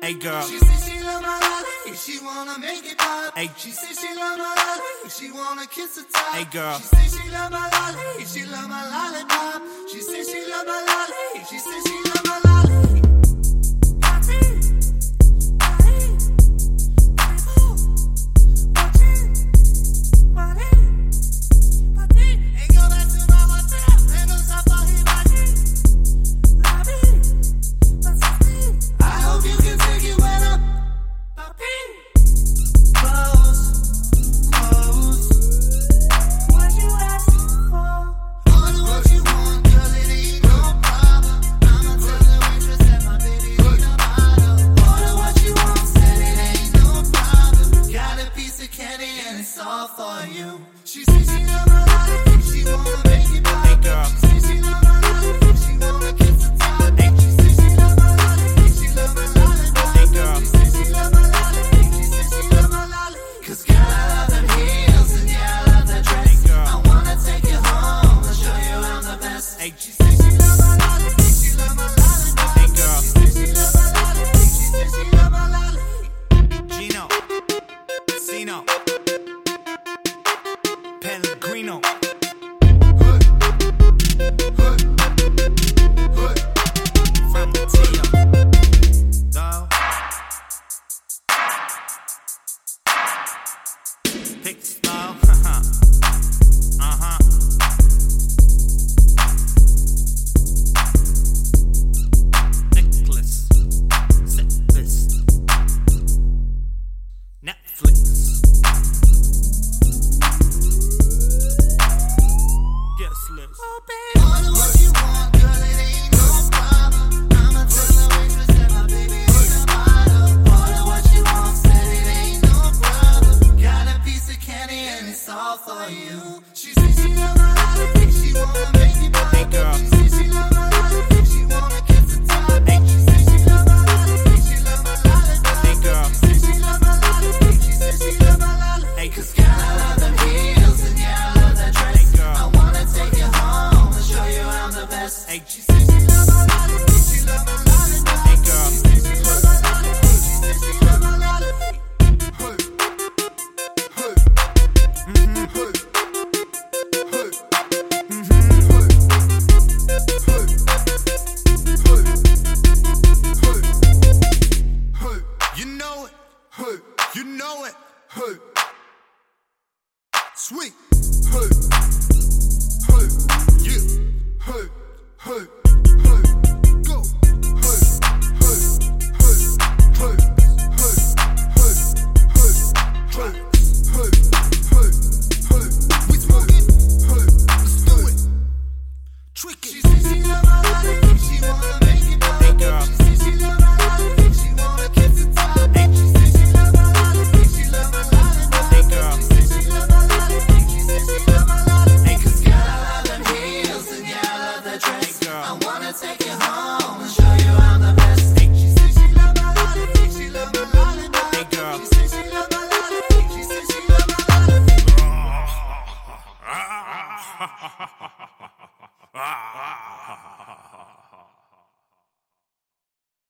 Hey girl. She said she love my lolly, she wanna make it pop. Hey. She said she love my lolly, she wanna kiss the top. Hey girl. She said she love my lolly, she love my lollipop. She said she love my lolly, she said she love my lolly. It's all for you. She said she love my lolly, she wanna make it pop. Hey girl. She said she love my lolly, she wanna kiss the top. Hey. She said she love my lolly, she love my lollipop. Hey girl. She said she love my lolly, she said she love my lolly. 'Cause girl, I love them heels and yeah, I love that dress. Hey girl. I wanna take you home and show you I'm the best. Hey. She said she love my lolly, she love my lollipop. Hey girl. She said she love my lolly, she said she love my lolly. Gino. Casino. Pellegrino. From the Tio. Go. Pick slow. Necklace. Set list. Netflix. Guest list. Order what you want, girl, it ain't no problem. I'ma tell the waitress that my baby ain't a model. Order what you want, said it ain't no problem. Got a piece of candy and it's all for you. She said she love my lolly, she wanna make it pop. Hey girl. She said she love my lolly, she wanna kiss the top. Hey. She said she love my lolly, she love my lollipop. Hey girl. She said she love my lolly, she said she love my lolly. Hey. 'Cause girl, I love them heels and yeah, I love that dress. Hey girl. I wanna take you home and show you I'm the best. Hey. She said she love my lolly, she love my lollipop. Hey girl. She said she love my lolly, she said she love my lolly. You know it. You know it. Sweet. Go. We smoking. Let's do it. Trick it. She said she love